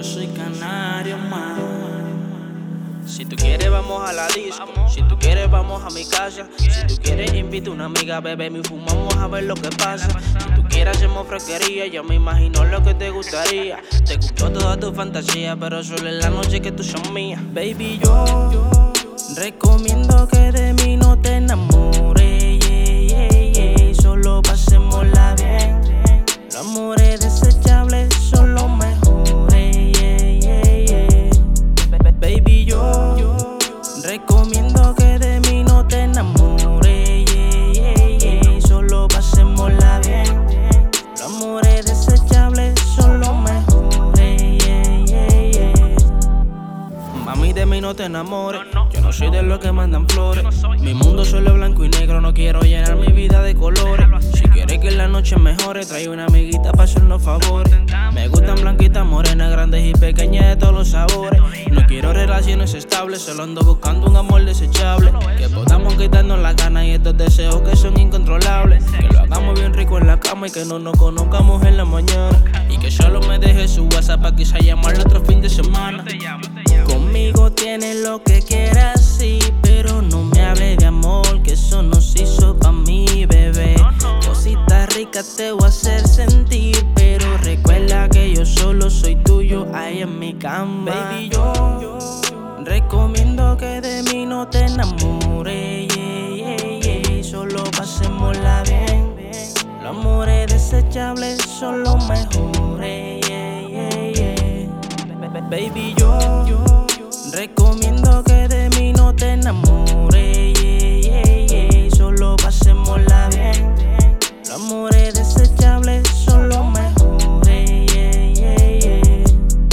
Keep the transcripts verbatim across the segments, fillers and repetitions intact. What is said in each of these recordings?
Yo soy canario, man. Si tú quieres vamos a la disco, si tú quieres vamos a mi casa, si tú quieres invita a una amiga a beber y fumamos a ver lo que pasa. Si tú quieres hacemos fresquería, yo me imagino lo que te gustaría. Te gustó toda tu fantasía, pero solo en la noche que tú son mías. Baby, yo recomiendo que de mí no te enamores, yeah, yeah, yeah. Solo pasémosla bien. Los amores desechables son los mejores, yeah, yeah, yeah. Baby, yo recomiendo que de mí no te enamores, yeah, yeah, yeah. Solo pasémosla bien. Los amores desechables son los mejores, yeah, yeah, yeah. Mami, de mí no te enamores. Yo no soy de los que mandan flores. Mi mundo solo es blanco y negro. No quiero llenar mi vida de colores. Si quieres que la noche mejore, trae una amiguita para hacernos favores. Me gustan blanquitas, morenas, grandes y pequeñas de todos los sabores. No quiero relaciones estables, solo ando buscando un amor desechable. Que podamos quitarnos las ganas y estos deseos que son incontrolables. Que lo hagamos bien rico en la cama y que no nos conozcamos en la mañana. Y que solo me deje su WhatsApp para quizá llamarle otro fin de semana. Conmigo tienes lo que quieras, sí, pero no me hables de amor, que eso no se hizo pa' mí, bebé. Cositas ricas te voy a hacer sentir, pero recuerda que yo solo soy tuyo ahí en mi cama. Baby, yo recomiendo que de mí no te enamores, yeah, yeah, yeah. Solo pasémosla bien. Los amores desechables son los mejores, yeah, yeah, yeah. Baby, yo recomiendo que de mí no te enamores, yeah, yeah, yeah. Solo pasémosla bien. Los amores desechables son los mejores, yeah, yeah, yeah.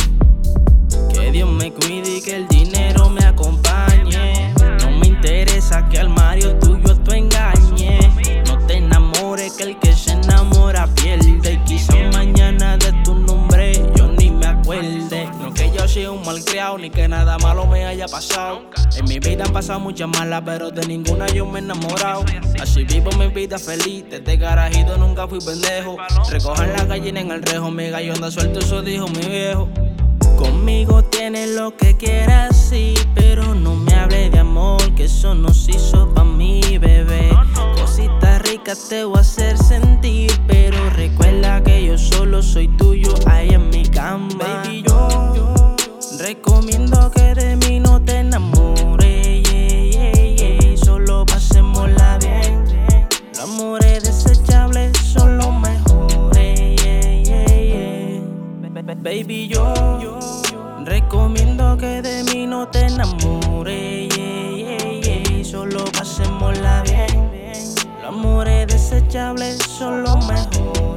Que Dios me cuide y que el dinero me acompañe. No me interesa que al Mario tuyo tú engañes. No te enamores, que el que se enamora pierde. Y quizás mañana de tu nombre yo ni me acuerde. No que yo sea un malcriado ni que nada malo me haya pasado. En mi vida han pasado muchas malas, pero de ninguna yo me he enamorado. Así vivo mi vida feliz, desde garajito nunca fui pendejo. Recojan la gallina en el rejo, mi gallo anda suelto, eso dijo mi viejo. Conmigo tienes lo que quieras, sí, pero no me hables de amor, que eso no se hizo pa' mí, bebé. Cositas ricas te voy a hacer sentir, pero recuerda que yo solo soy tuyo ahí en mi cama. Baby, yo recomiendo que de mí no te enamores, yeah, yeah, yeah. Solo pasémosla bien. Los amores desechables son los mejores, yeah, yeah, yeah. Baby, yo recomiendo que de mí no te enamores, yeah, yeah, yeah. Solo pasémosla bien. Los amores desechables son los mejores.